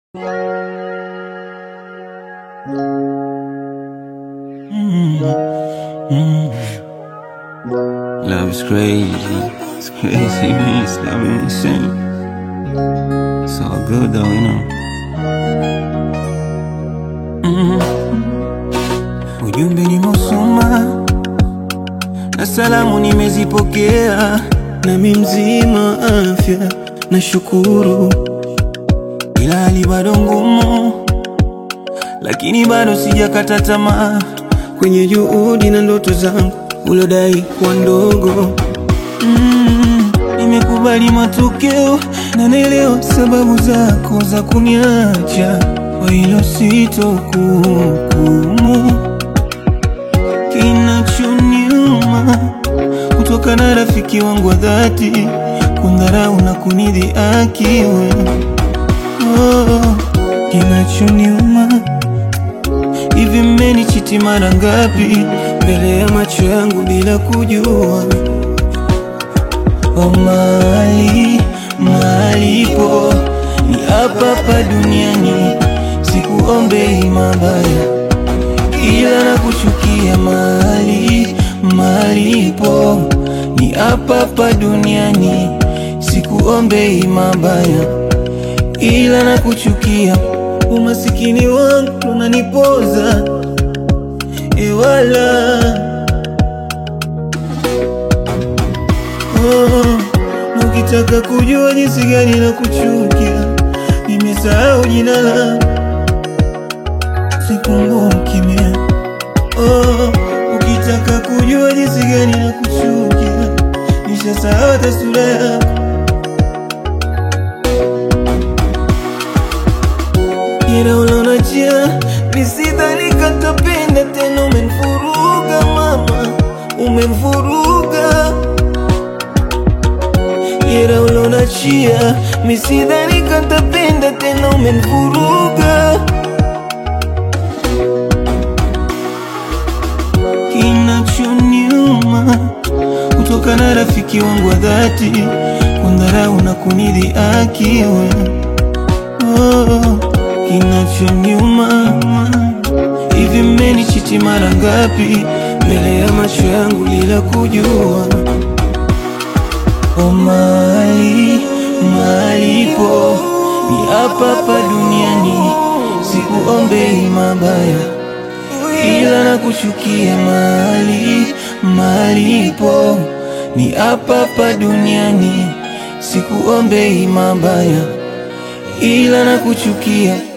Love is crazy. It's crazy, man. It's loving insane. It's all good though, you know. Ujumbe nimeusoma na salamu nimezipokea, nami mzima afya na shukuru, ila hali bado ngumu, lakini bado sijakata tamaa kwenye juhudi na ndoto zangu ulodai kuwa ndogo. Nimekubali matokeo na naelewa sababu zako za kuniacha, kwa hilo sitokuhukumu. Kinachoniuma kutoka na rafiki wangu wa dhati kundharau na kunidhihaki wewe. Kinachoniuma, hivi mmenichiti mara ngapi mbele ya macho yangu bila kujua? Malipo ni hapa duniani, sikuombei mabaya ila nakuchukia. Malipo ni hapa duniani, sikuombei mabaya ila nakuchukia. Umasikini wangu unanipoza ewala, ukitaka kujua jinsi gani na kuchukia, nimesahau jina langu, sikumbuki mie. Ukitaka kujua jinsi gani na kuchukia, nishasahau hata sura yako. Ila ulonachia nisidhani katapenda tena, umenifuruga mama, umenifuruga. Ila ulonachia nisidhani katapenda tena, umenifuruga. Kinachoniuma kutoka na rafiki wangu wa dhati kundharau na kunidhihaki wewe. Kinachoniuma, hivi mmenichiti mara ngapi mbele ya macho yangu bila kujua? Malipo ni hapa duniani, sikuombei mabaya ila nakuchukia. Malipo ni hapa duniani, sikuombei mabaya ila nakuchukia.